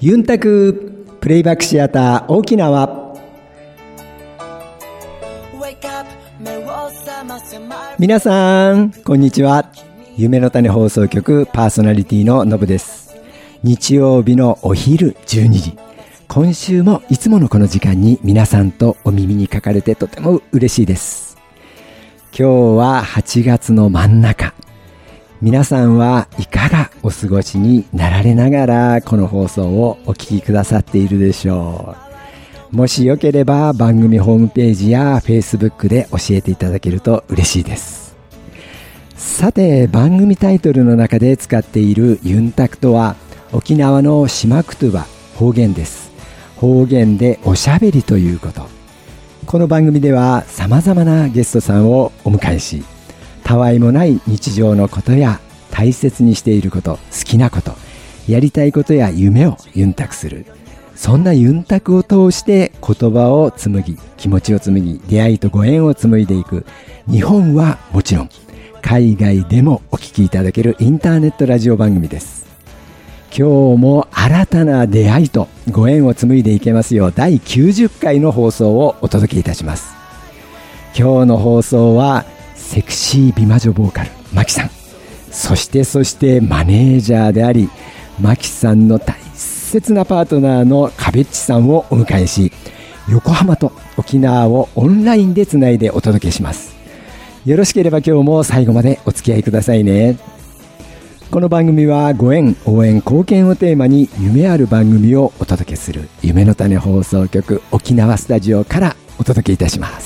ユンタクプレイバックシアター沖縄。皆さんこんにちは。夢の種放送局パーソナリティののぶです。日曜日のお昼12時、今週もいつものこの時間に皆さんとお耳にかかれてとても嬉しいです。今日は8月の真ん中、皆さんはいかがお過ごしになられながらこの放送をお聞きくださっているでしょう。もしよければ番組ホームページや Facebook で教えていただけると嬉しいです。さて、番組タイトルの中で使っているユンタクとは沖縄のシマクトゥバ、方言です。方言でおしゃべりということ。この番組では様々なゲストさんをお迎えし、たわいもない日常のことや大切にしていること、好きなこと、やりたいことや夢をユンタクする。そんなユンタクを通して言葉を紡ぎ、気持ちを紡ぎ、出会いとご縁を紡いでいく。日本はもちろん海外でもお聞きいただけるインターネットラジオ番組です。今日も新たな出会いとご縁を紡いでいけますよう、第90回の放送をお届けいたします。今日の放送はセクシー美魔女ボーカルマキさん、そしてマネージャーでありマキさんの大切なパートナーのカベッチさんをお迎えし、横浜と沖縄をオンラインでつないでお届けします。よろしければ今日も最後までお付き合いくださいね。この番組はご縁、応援、貢献をテーマに夢ある番組をお届けする夢の種放送局沖縄スタジオからお届けいたします。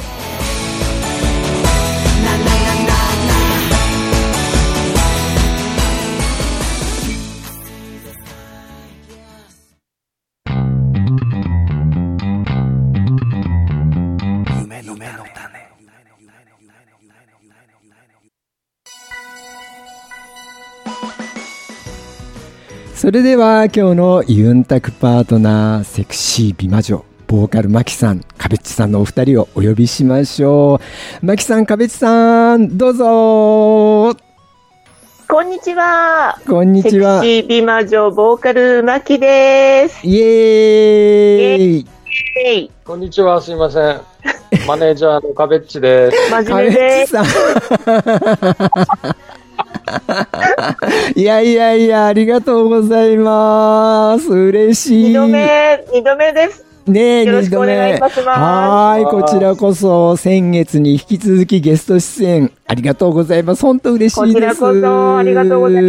それでは今日のユンタクパートナー、セクシー美魔女ボーカルマキさん、カベッチさんのお二人をお呼びしましょう。マキさん、カベッチさん、どうぞ。 こんにちは。 こんにちは。 セクシー美魔女ボーカルマキです。 イエーイ。 こんにちは、すいません。マネージャーのカベッチです。 真面目です。 いや、ありがとうございます。嬉しい。 二度目です。 ねえ、 よろしくお願いいたします。 はい、こちらこそ先月に引き続きゲスト出演ありがとうございます。本当嬉しいです。 こちらこそありがとうございます。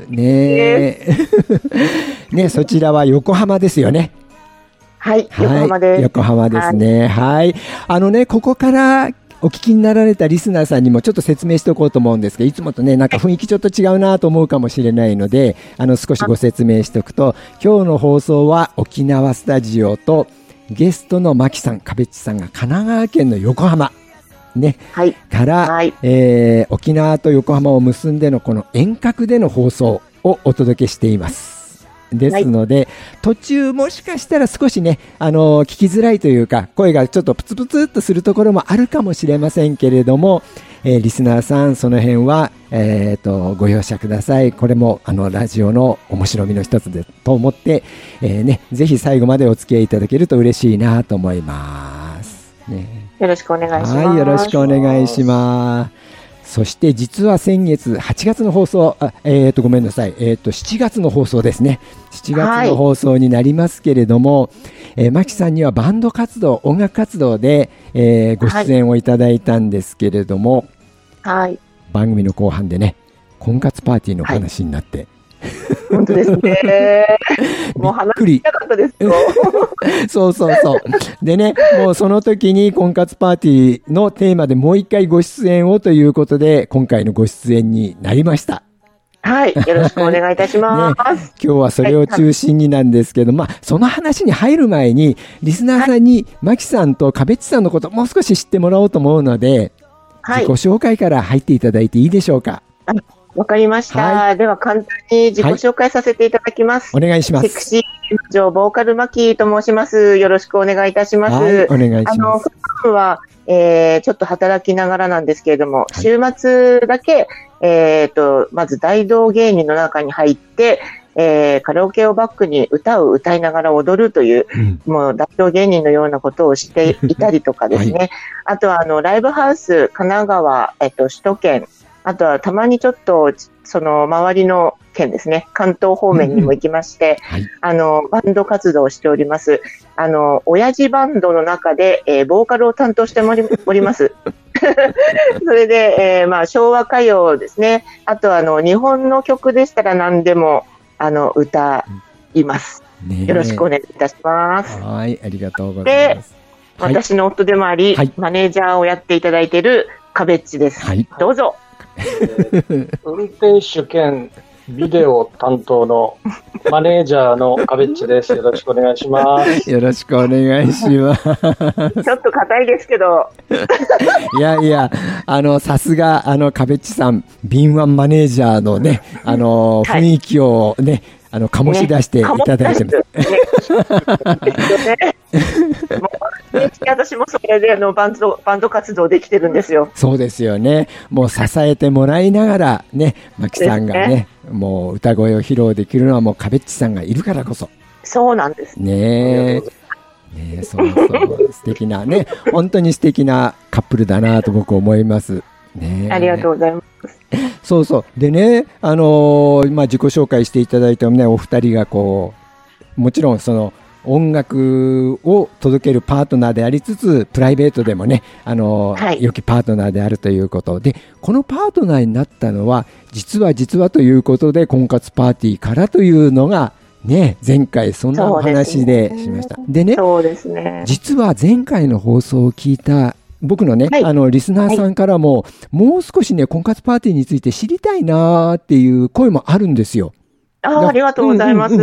ねえ。ね、そちらは横浜ですよね。 はい、横浜です。 横浜ですね。はい。ここからお聞きになられたリスナーさんにもちょっと説明しておこうと思うんですが、いつもとね、なんか雰囲気ちょっと違うなと思うかもしれないので、少しご説明しておくと、今日の放送は沖縄スタジオとゲストのマキさん、カベッチさんが神奈川県の横浜ね、 はい、 から、はい、沖縄と横浜を結んでのこの遠隔での放送をお届けしています。ですので、はい、途中もしかしたら少しね、聞きづらいというか、声がちょっとプツプツっとするところもあるかもしれませんけれども、リスナーさん、その辺は、ご容赦ください。これも、ラジオの面白みの一つでと思って、ぜひ最後までお付き合いいただけると嬉しいなと思います。ね、 よろしくお願いします。 はい、よろしくお願いします。そして実は先月8月の放送、ごめんなさい、7月の放送ですね。7月の放送になりますけれども、マキさんにはバンド活動、音楽活動で、ご出演をいただいたんですけれども、 はい、 番組の後半でね、婚活パーティーの話になって、 本当ですね。もう話しなかったですよ。 そう。でね、もうその時に婚活パーティーのテーマでもう一回ご出演をということで、今回のご出演になりました。 はい、よろしくお願いいたします。 ね、今日はそれを中心になんですけど、その話に入る前に、リスナーさんにマキさんとカベッチさんのこともう少し知ってもらおうと思うので、自己紹介から入っていただいていいでしょうか。 わかりました、はい。では簡単に自己紹介させていただきます。 お願いします。 セクシー美魔女ボーカルマキと申します。よろしくお願いいたします。 はい、お願いします。 普段は、ちょっと働きながらなんですけれども、週末だけ、まず大道芸人の中に入って、 カラオケをバックに歌を歌いながら踊るという、もう代表芸人のようなことをしていたりとかですね。はい、あとはライブハウス、神奈川、首都圏、あとはたまにちょっと、その周りの県ですね、関東方面にも行きまして、はい、バンド活動をしております。親父バンドの中で、ボーカルを担当しております。それで、昭和歌謡ですね。あと日本の曲でしたら何でも、歌います。よろしくお願いいたします。 はい、ありがとうございます。 で、私の夫でもあり、はい、マネージャーをやっていただいているカベッチです。はい、どうぞ。 運転手兼ビデオ担当のマネージャーのカベッチです。よろしくお願いします。 よろしくお願いします。ちょっと硬いですけど。 いやいや、さすが、カベッチさん、敏腕マネージャーのね、雰囲気をね、醸し出していただいてます。 私もそれでバンド活動できてるんですよ。 そうですよね。もう支えてもらいながらね、マキさんがね、もう歌声を披露できるのはもうカベッチさんがいるからこそ。 そうなんです。 ねえ、そう素敵なね、本当に素敵なカップルだなと僕思います。ね、 ありがとうございます。 そうそう。でね、自己紹介していただいてもね、お二人がこう、もちろんその音楽を届けるパートナーでありつつ、プライベートでもね、はい、良きパートナーであるということで、このパートナーになったのは、実はということで、婚活パーティーからというのが、ね、前回そんなお話でしました。でね、 そうですね。 実は前回の放送を聞いた僕のね、はい、リスナーさんからも、はい、もう少しね、婚活パーティーについて知りたいなーっていう声もあるんですよ。 ありがとうございます。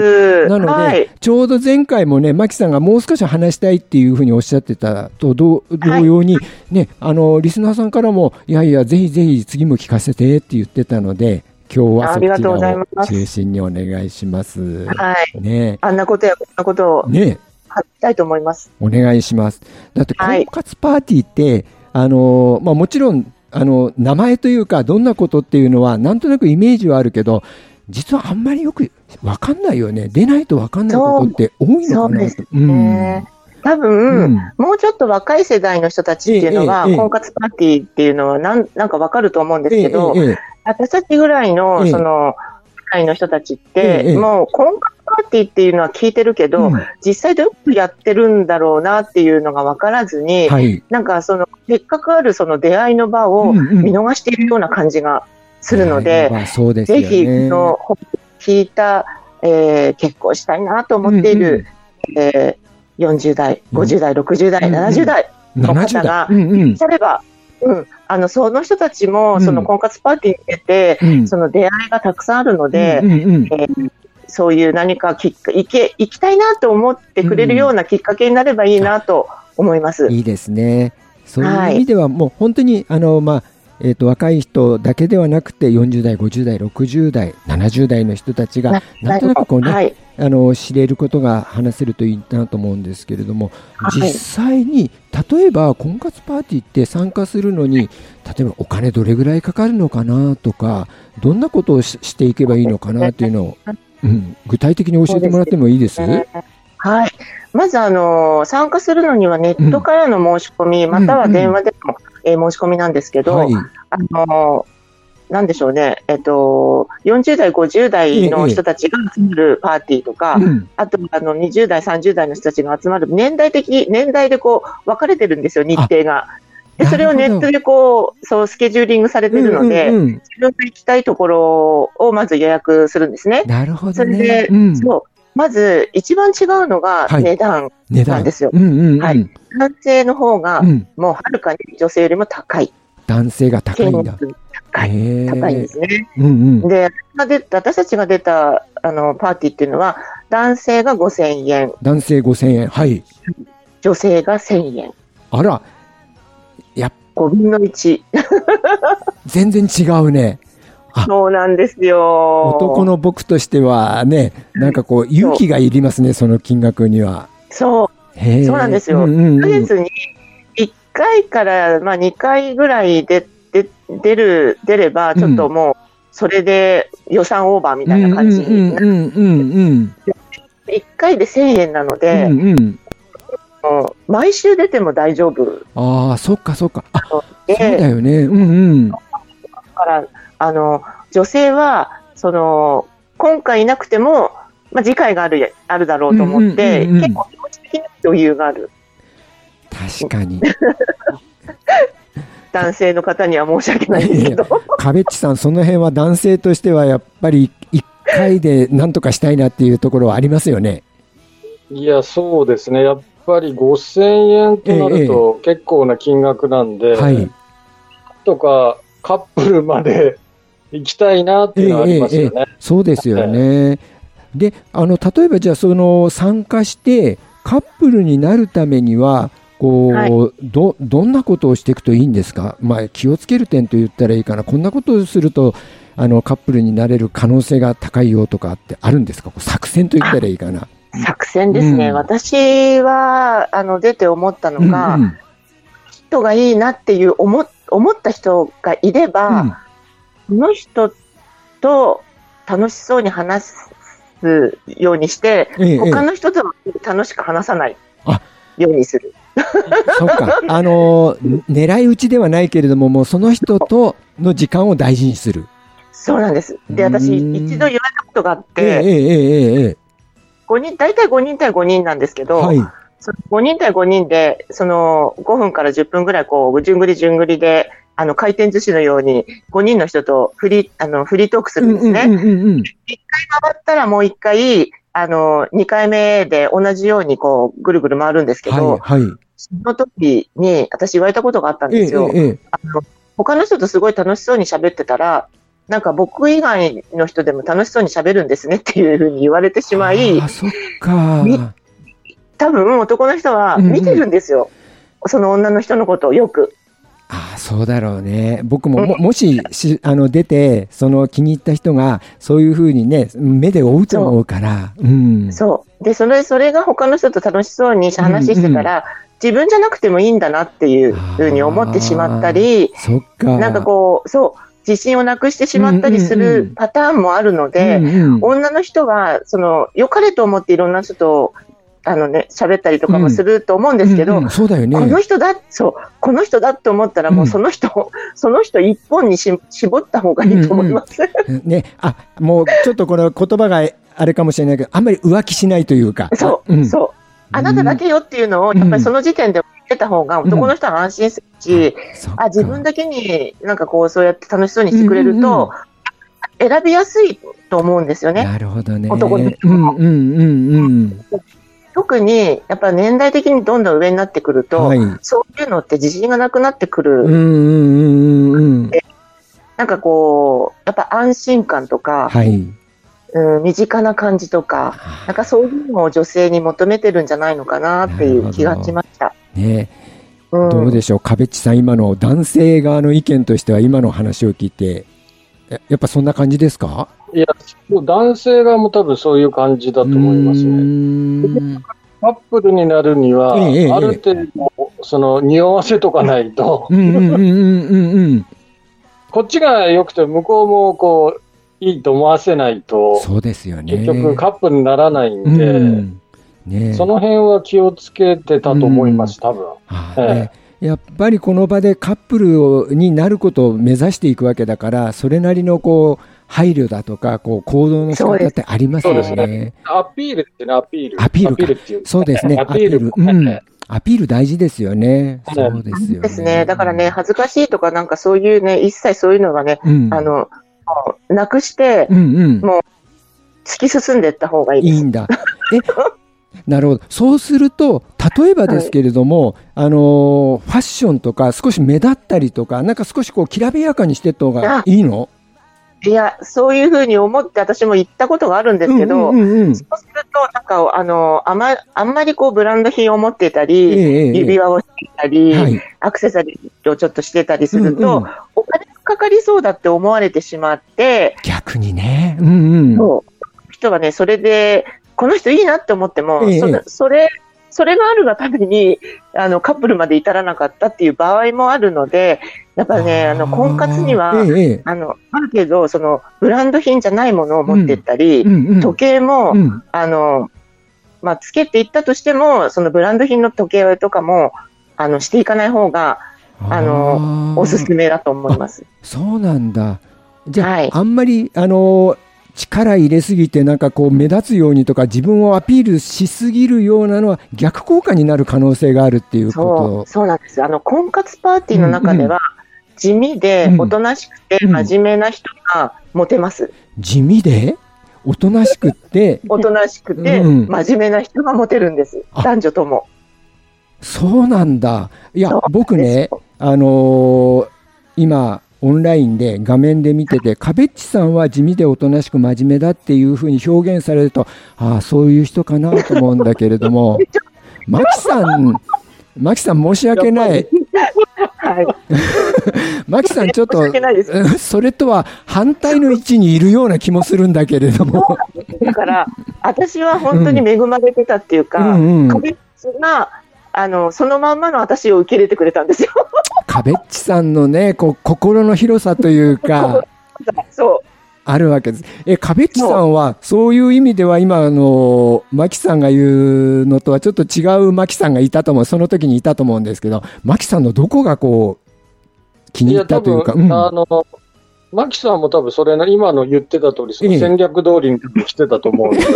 なので、はい、ちょうど前回もね、マキさんがもう少し話したいっていうふうにおっしゃってたと同様に、はい、ね、リスナーさんからも、いやいや、ぜひぜひ次も聞かせてって言ってたので、今日はそちらを中心にお願いします。 はい。 ね、 あんなことやこんなことを。ね。やりたいと思います。 お願いします。だって婚活パーティーって、はい、もちろん名前というかどんなことっていうのはなんとなくイメージはあるけど、実はあんまりよく分かんないよね。出ないと分かんないことって多いのかなと。そうですね。 多分、もうちょっと若い世代の人たちっていうのは、婚活パーティーっていうのはなんか分かると思うんですけど、私たちぐらいのその世代の人たちって、もう婚活パーティーっていうのは聞いてるけど、実際どうやってるんだろうなっていうのが分からずに、なんかそのせっかくあるその出会いの場を見逃しているような感じがするので、ぜひ聞いた、結婚したいなと思っている、40代、50代、60代、70代の方がいらっしゃれば、その人たちもその婚活パーティーに出て、その出会いがたくさんあるので、そういう何か行きたいなと思ってくれるようなきっかけになればいいなと思います。 いいですね。そういう意味ではもう本当に若い人だけではなくて40代、50代、60代、70代の人たちがなんとなくこうね、はい、知れることが話せるといいなと思うんですけれども、実際に例えば婚活パーティーって参加するのに例えばお金どれぐらいかかるのかなとか、どんなことをしていけばいいのかなというのを、具体的に教えてもらってもいいです？ はい。まず参加するのにはネットからの申し込み、または電話での、申し込みなんですけど、はい、なんでしょうね、40代、50代の人たちが集まるパーティーとか、あと20代、30代の人たちが集まる年代でこう分かれてるんですよ、日程が。でそれをネットでそうスケジューリングされてるので、自分が行きたいところをまず予約するんですね。 なるほどね。 それで、まず一番違うのが値段なんですよ。はい。男性の方がもうはるかに女性よりも高い。 男性が高いんだ。 高いんですね。で、私たちが出たパーティーっていうのは、男性が5000円。 男性5000円。はい。 女性が1000円。 あら。 5分の1。 全然違うね。 そうなんですよ。 男の僕としてはね、なんかこう勇気がいりますね、その金額には。 そうなんですよ。1ヶ月に1回から2回ぐらい出れば、ちょっともそれで予算オーバーみたいな感じになる。1回で1000円なので、毎週出ても大丈夫。 ああ、そっかそっか。そうだよね。だから、女性は、今回いなくても、次回があるだろうと思って、結構気持ち的に余裕がある。 確かに。 男性の方には申し訳ないんですけど。 かべっちさん、その辺は男性としてはやっぱり1回で何とかしたいなっていうところはありますよね。 いや、そうですね。やっぱり5000円となると結構な金額なんで、とかカップルまで行きたいなっていうのはありますよね。 そうですよね。で、例えばじゃあ参加してカップルになるためにはどんなことをしていくといいんですか？気をつける点と言ったらいいかな。こんなことをするとカップルになれる可能性が高いよとかってあるんですか？作戦と言ったらいいかな。 作戦ですね。私は出て思ったのが、人がいいなっていう思った人がいれば、その人と楽しそうに話すようにして、他の人とは楽しく話さないようにする。 そうか。狙い撃ちではないけれども、もうその人との時間を大事にする。 そうなんです。で、私、一度言われたことがあって、大体5人対5人なんですけど、その5人対5人で、5分から10分ぐらい、じゅんぐりじゅんぐりで、回転寿司のように5人の人とフリートークするんですね。1回回ったらもう1回、2回目で同じようにぐるぐる回るんですけど、その時に私言われたことがあったんですよ。他の人とすごい楽しそうに喋ってたら、なんか僕以外の人でも楽しそうに喋るんですねっていうふうに言われてしまい、 そっか。 多分男の人は見てるんですよ。その女の人のことをよく。 そうだろうね。僕も、もし出て、気に入った人が、そういうふうにね、目で追うと思うから。 そう。で、それが他の人と楽しそうに話してたら、自分じゃなくてもいいんだなっていうふうに思ってしまったり、なんか自信をなくしてしまったりするパターンもあるので、女の人は、良かれと思っていろんな人と、喋ったりとかもすると思うんですけど、 そうだよね。 この人だって思ったらもうその人一本に絞った方がいいと思います。 ね、もうちょっとこの言葉があれかもしれないけど、あんまり浮気しないというか。 そう。あなただけよっていうのを、やっぱりその時点で言ってた方が男の人は安心するし、自分だけになんかそうやって楽しそうにしてくれると、選びやすいと思うんですよね。 なるほどね。 男の人も。特にやっぱ年代的にどんどん上になってくると、そういうのって自信がなくなってくる。なんかやっぱ安心感とか、身近な感じとか、なんかそういうのを女性に求めてるんじゃないのかなっていう気がしました。どうでしょう、かべっちさん、今の男性側の意見としては、今の話を聞いて、やっぱそんな感じですか？ いや、男性側も多分そういう感じだと思いますね。カップルになるには、ある程度、匂わせとかないと、こっちが良くて向こうもいいと思わせないと、 そうですよね。 結局カップルにならないんで、その辺は気をつけてたと思います、多分。 やっぱりこの場でカップルになることを目指していくわけだから、それなりの配慮だとか行動の仕方ってありますよね。そうですね。 アピールってね、アピールっていう。 そうですね。アピール。アピール大事ですよね。そうですよね。 ですね。だからね、恥ずかしいとかなんかそういうね、一切そういうのがね、なくして、もう突き進んでいった方がいいです。 いいんだ。なるほど。そうすると、例えばですけれども、ファッションとか少し目立ったりとか、なんか少しきらびやかにしていった方がいいの？ いや、そういうふうに思って私も言ったことがあるんですけど、そうすると、なんか、あんまりブランド品を持っていたり、指輪をしていたり、アクセサリーをちょっとしてたりすると、お金がかかりそうだって思われてしまって、 逆にね。そう人はね、それで、この人いいなって思っても、そそれがあるがために、カップルまで至らなかったっていう場合もあるので、やっぱりね、婚活には、ある程度、ブランド品じゃないものを持ってったり、時計も、つけていったとしても、そのブランド品の時計とかも、していかない方が、おすすめだと思います。 そうなんだ。じゃあ、あんまり、力入れすぎてなんかこう目立つようにとか自分をアピールしすぎるようなのは逆効果になる可能性があるっていうこと。 そうなんです。婚活パーティーの中では、地味でおとなしくて真面目な人がモテます。 地味でおとなしくておとなしくて真面目な人がモテるんです。男女とも。 そうなんだ。いや、僕ね、今オンラインで画面で見てて、かべっちさんは地味でおとなしく真面目だっていうふうに表現されると、そういう人かなと思うんだけれども、マキさん申し訳ない。 はい。 マキさんちょっとそれとは反対の位置にいるような気もするんだけれども。 だから私は本当に恵まれてたっていうか、かべっちがそのまんまの私を受け入れてくれたんですよ。 かべっちさんのね、心の広さというか、 そうあるわけです。かべっちさんはそういう意味では今マキさんが言うのとはちょっと違うマキさんがいたと思う。その時にいたと思うんですけど、マキさんのどこが気に入ったというか。 マキさんも多分それ今の言ってた通り、その戦略通りに来てたと思うので、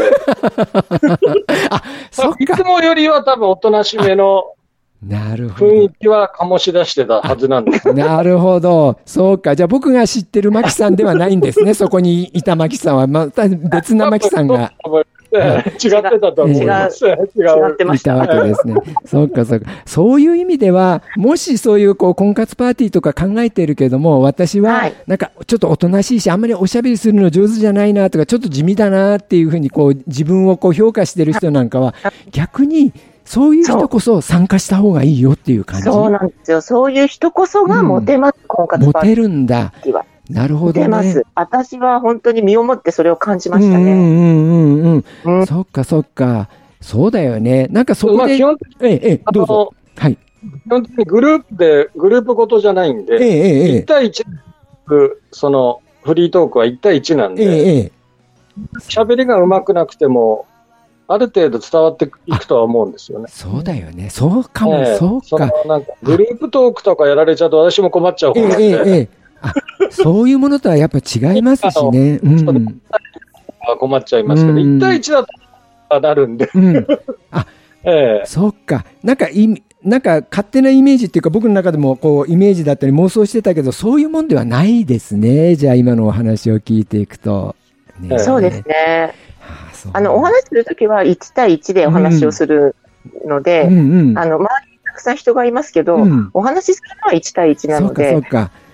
いつもよりは多分おとなしめの雰囲気は醸し出してたはずなんです。 なるほど。そうか。じゃあ僕が知ってるマキさんではないんですね。そこにいたマキさんは、また別なマキさんが。 違ってたと思います。違ってました。 いたわけですね。そうか、そうか。そういう意味では、もしそういう婚活パーティーとか考えてるけども、私は、なんかちょっとおとなしいし、あんまりおしゃべりするの上手じゃないなとか、ちょっと地味だなっていうふうに自分を評価してる人なんかは、逆に、そういう人こそ参加した方がいいよっていう感じ。 そうなんですよ。そういう人こそがモテます、婚活パーティー。 モテるんだ。なるほどね。 モテます。私は本当に身をもってそれを感じましたね。 そっかそっか。そうだよね。なんかそこで、どうぞ。はい。 基本的にグループごとじゃないんで、1対1、そのフリートークは1対1なんで、喋りが上手くなくても、ある程度伝わっていくとは思うんですよね。 そうだよね。そうかも、そうか。 なんかグループトークとかやられちゃうと私も困っちゃう方なんで。 そういうものとはやっぱ違いますしね。 困っちゃいますけど、1対1だとなるんで。 そうか。なんか勝手なイメージっていうか、僕の中でもイメージだったり妄想してたけど、そういうもんではないですね。じゃあ今のお話を聞いていくと。 そうですね。お話しするときは1対1でお話をするので、周りにたくさん人がいますけど、お話しするのは1対1なので、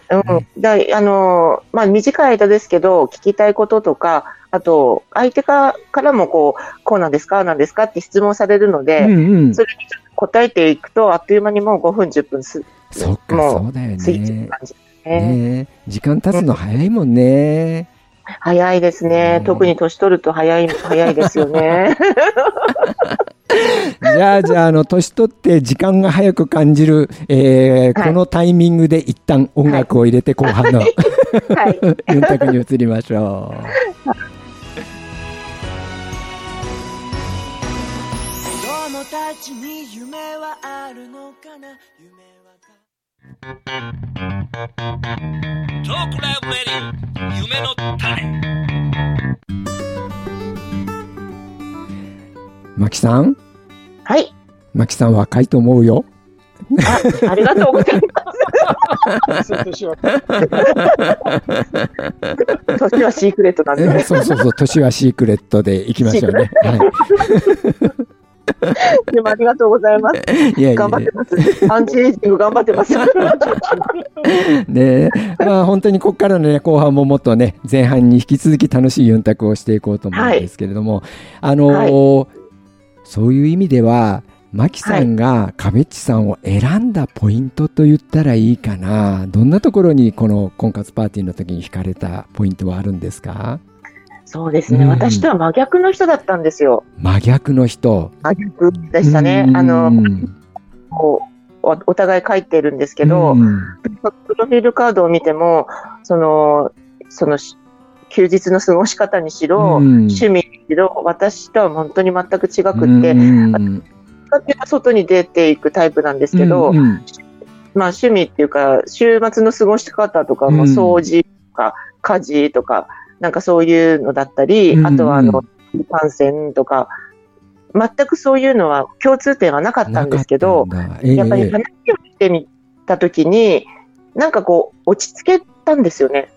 短い間ですけど、聞きたいこととか、あと、相手からもこうなんですかって質問されるので、それに答えていくと、あっという間にもう5分、10分そうだよね。時間経つの早いもんね。 早いですね。特に年取ると早いですよね。 じゃあ、年取って時間が早く感じる、このタイミングで一旦音楽を入れて後半のユンタクに移りましょう。子供たちに夢はあるのかな、トークライブレディオ夢の種。マキさん。 はい。 マキさん若いと思うよ。 ありがとうございます。年はシークレットなんで。 そう、年はシークレットでいきましょうね。 でもありがとうございます。頑張ってます。アンチエイジング頑張ってます。 ね、本当にここからの、後半ももっとね、前半に引き続き楽しいユンタクをしていこうと思うんですけれども、そういう意味では、マキさんがかべっちさんを選んだポイントと言ったらいいかな。どんなところにこの婚活パーティーの時に惹かれたポイントはあるんですか？ そうですね、私とは真逆の人だったんですよ。 真逆の人。 真逆でしたね。こうお互い書いてるんですけど、プロフィールカードを見ても、その休日の過ごし方にしろ、趣味にしろ、私とは本当に全く違くって、外に出ていくタイプなんですけど、まあ趣味っていうか、週末の過ごし方とかも掃除とか家事とか、なんかそういうのだったり、あとは観戦とか、全くそういうのは共通点はなかったんですけど、やっぱり話をしてみたときに、なんかこう、落ち着けたんですよね。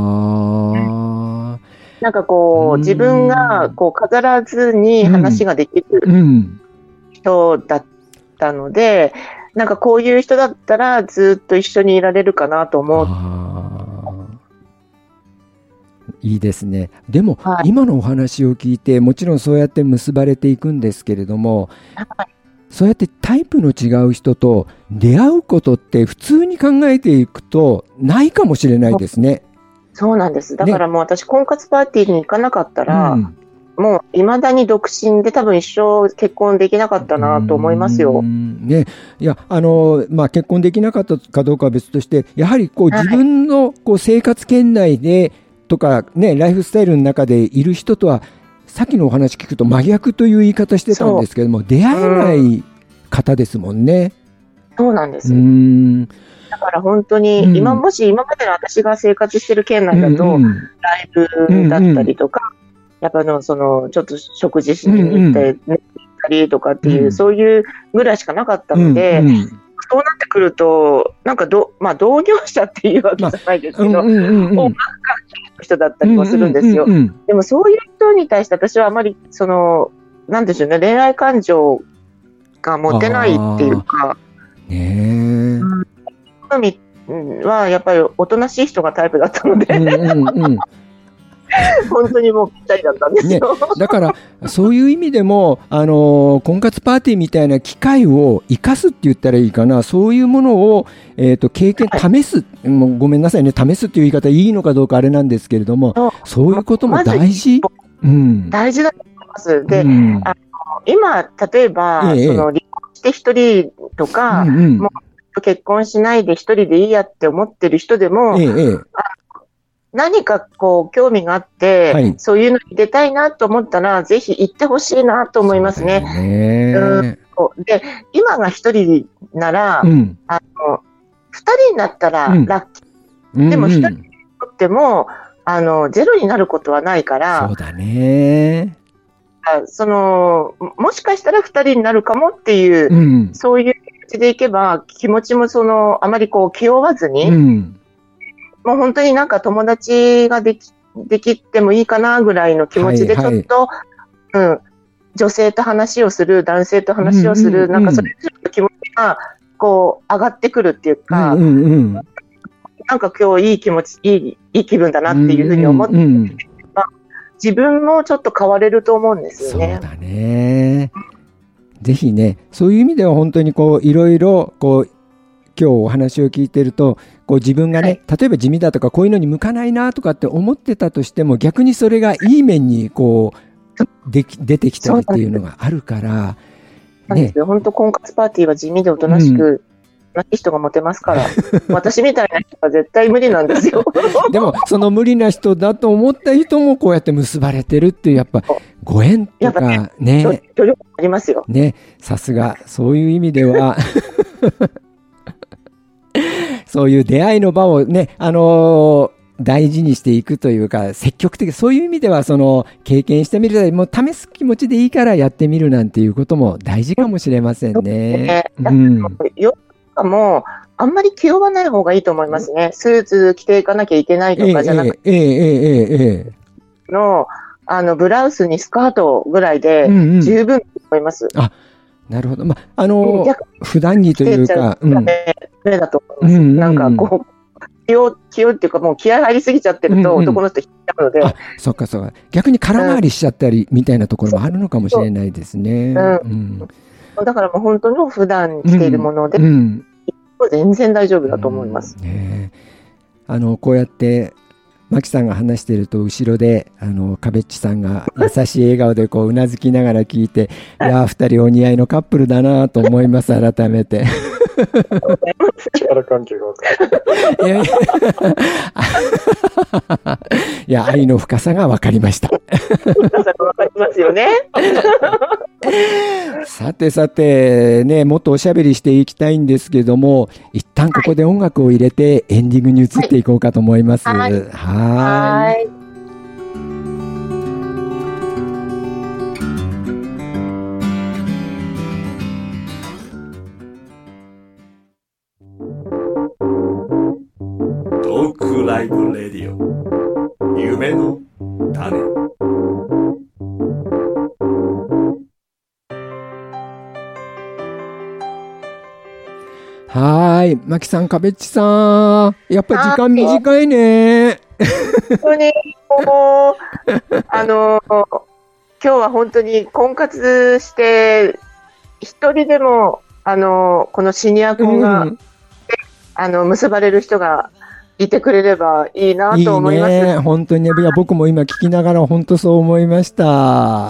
なんかこう、自分がこう飾らずに話ができる人だったので、なんかこういう人だったらずっと一緒にいられるかなと思う。 いいですね。でも、今のお話を聞いて、もちろんそうやって結ばれていくんですけれども、そうやってタイプの違う人と出会うことって普通に考えていくとないかもしれないですね。 そうなんです。だからもう私、婚活パーティーに行かなかったら、もう未だに独身で多分一生結婚できなかったなと思いますよ。 ね、いや結婚できなかったかどうかは別として、やはりこう自分のこう生活圏内でとかね、ライフスタイルの中でいる人とはさっきのお話聞くと真逆という言い方してたんですけども、出会えない方ですもんね。 そうなんです。だから本当にもし今までの私が生活してる県内だと、ライブだったりとか、やっぱちょっと食事しに行って寝たりとかっていう、そういうぐらいしかなかったので、そうなってくると、なんか同業者っていうわけじゃないですけど、音楽関係の人だったりもするんですよ。でもそういう人に対して私はあまり、なんでしょうね、恋愛感情が持てないっていうか、好みはやっぱりおとなしい人がタイプだったので、本当にもうぴったりだったんですよ。 だからそういう意味でも婚活パーティーみたいな機会を生かすって言ったらいいかな、そういうものを、経験、試す、もうごめんなさいね、試すっていう言い方いいのかどうかあれなんですけれども、そういうことも大事、 大事だと思います。で、今例えば、離婚して一人とか、もう結婚しないで一人でいいやって思ってる人でも、何かこう興味があって、そういうのに出たいなと思ったら、ぜひ行ってほしいなと思いますね。で、今が一人なら、二人になったらラッキー。でも一人にとっても、ゼロになることはないから、 そうだね。 もしかしたら二人になるかもっていう、そういう気持ちでいけば、気持ちもあまりこう気負わずに、もう本当になんか友達ができてもいいかなぐらいの気持ちでちょっと、女性と話をする、男性と話をする、なんかそれぞれの気持ちがこう上がってくるっていうか、なんか今日いい気持ち、いい気分だなっていうふうに思って、自分もちょっと変われると思うんですよね。 そうだね。ぜひね、そういう意味では本当にこういろいろこう今日お話を聞いてると、こう自分がね、例えば地味だとかこういうのに向かないなとかって思ってたとしても、逆にそれがいい面にこう出てきたりっていうのがあるから、 ね、本当婚活パーティーは地味でおとなしく、いい人がモテますから、私みたいな人は絶対無理なんですよ。 でもその無理な人だと思った人もこうやって結ばれてるっていう、やっぱご縁とかね、 努力ありますよね。さすが、そういう意味ではそういう出会いの場をね、大事にしていくというか、積極的、そういう意味では経験してみる、もう試す気持ちでいいからやってみるなんていうことも大事かもしれませんね。 もうあんまり気負わない方がいいと思いますね。スーツ着ていかなきゃいけないとかじゃなくて、ブラウスにスカートぐらいで十分と思います。 なるほど。普段着というか、 だと思います。なんかこう気負っていうか、もう気合入りすぎちゃってると男の人引いちゃうので、 そっかそっか。逆に空回りしちゃったりみたいなところもあるのかもしれないですね。 だからもう本当に普段着ているもので、全然大丈夫だと思います。 こうやってマキさんが話していると後ろでカベッチさんが優しい笑顔でこううなずきながら聞いていやー2人お似合いのカップルだなと思います改めて力関係が分かるいや愛の深さが分かりました深さが分かりますよねさてさてね、もっとおしゃべりしていきたいんですけども、一旦ここで音楽を入れてエンディングに移っていこうかと思います。はい。はい。 トークライブレディオ、夢の種。 はい。マキさん、カベッチさん。やっぱ時間短いね。 本当に、もう、今日は本当に婚活して、一人でも、このシニア婚が、結ばれる人がいてくれればいいなと思います。いいね。 本当にね。いや、僕も今聞きながら本当そう思いました。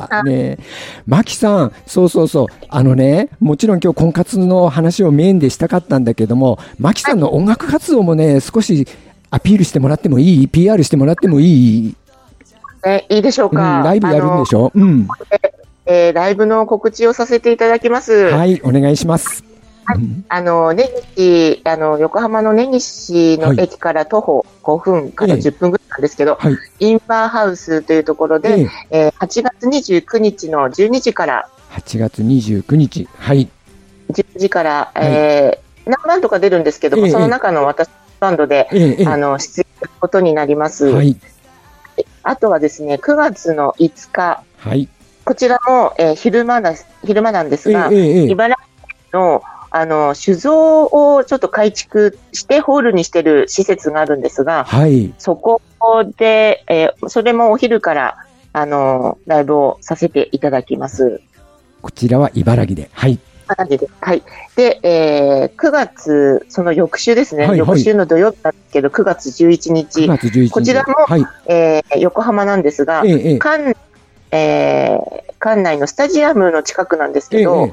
ね。マキさん、そう。もちろん今日婚活の話をメインでしたかったんだけども、マキさんの音楽活動もね、少しアピールしてもらってもいい？ PR してもらってもいい？ いいでしょうか。 ライブやるんでしょ？ ライブの告知をさせていただきます。 はい、お願いします。 横浜の根岸の駅から徒歩5分から10分ぐらいなんですけど、インバーハウスというところで、8月29日の12時から、 8月29日、はい。 10時から、何番とか出るんですけども、その中の私バンドで、出演することになります。あとはですね、9月の5日、こちらも、昼間なんですが、茨城の酒造をちょっと改築してホールにしてる施設があるんですが、そこで、それもお昼からライブをさせていただきます。 こちらは茨城で。 茨城で。で、9月、その翌週ですね。翌週の土曜日なんですけど、9月11日。こちらも、横浜なんですが、館内のスタジアムの近くなんですけど、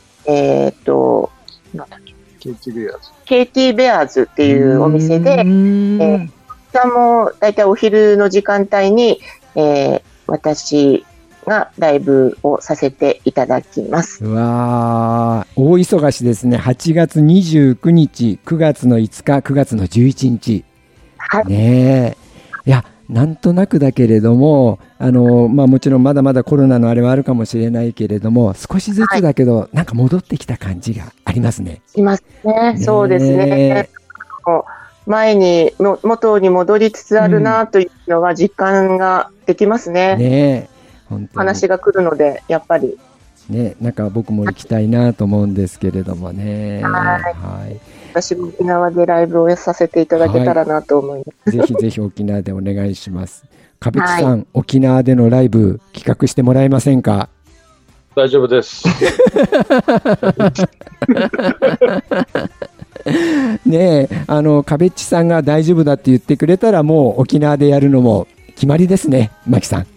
なんだっけ、KT ベアーズっていうお店で、こちらもだいたいお昼の時間帯に、私がライブをさせていただきます。 うわー、大忙しですね。8月29日、9月の5日、9月の11日。ねえ。いや、なんとなくだけれども、もちろんまだまだコロナのあれはあるかもしれないけれども、少しずつだけど、なんか戻ってきた感じがありますね。 いますね。そうですね。前に元に戻りつつあるなというのは実感ができますね。 ねえ。本当に話が来るので、やっぱり。 ね、なんか僕も行きたいなと思うんですけれどもね。 私も沖縄でライブをさせていただけたらなと思います。 ぜひぜひ沖縄でお願いします。かべちさん、沖縄でのライブ企画してもらえませんか？ 大丈夫です。 ねえ、かべっちさんが大丈夫だって言ってくれたら、もう沖縄でやるのも決まりですね、まきさん。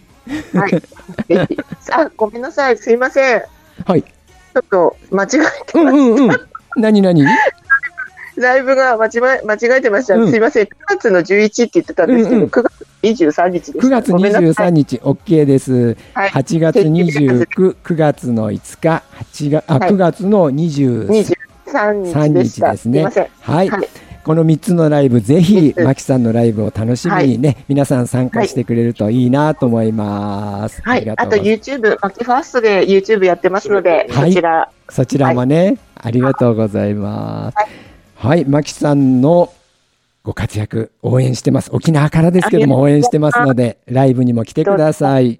ごめんなさい、すいません。ちょっと間違えてました。 何ライブが間違えてました。すいません。9月の11って言ってたんですけど、9月23日でした。 9月23日、OK です。8月29、9月の5日、9月の23日ですね。この3つのライブ、ぜひ、マキさんのライブを楽しみにね、皆さん参加してくれるといいなと思います。 あと YouTube、マキファーストで YouTube やってますので、 そちらもね、ありがとうございます。マキさんのご活躍、応援してます。沖縄からですけども、応援してますので、ライブにも来てください。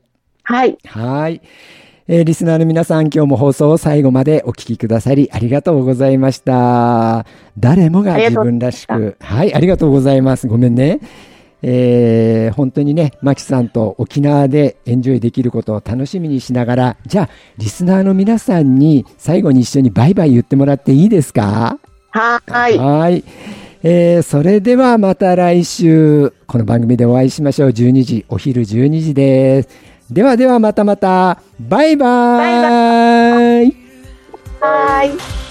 リスナーの皆さん、今日も放送を最後までお聞きくださりありがとうございました。誰もが自分らしく。ありがとうございます。ごめんね。本当にね、マキさんと沖縄でエンジョイできることを楽しみにしながら、じゃあ、リスナーの皆さんに最後に一緒にバイバイ言ってもらっていいですか？ それではまた来週、この番組でお会いしましょう。12時、お昼12時です。ではではまたまた、バイバーイ。 バイバイ。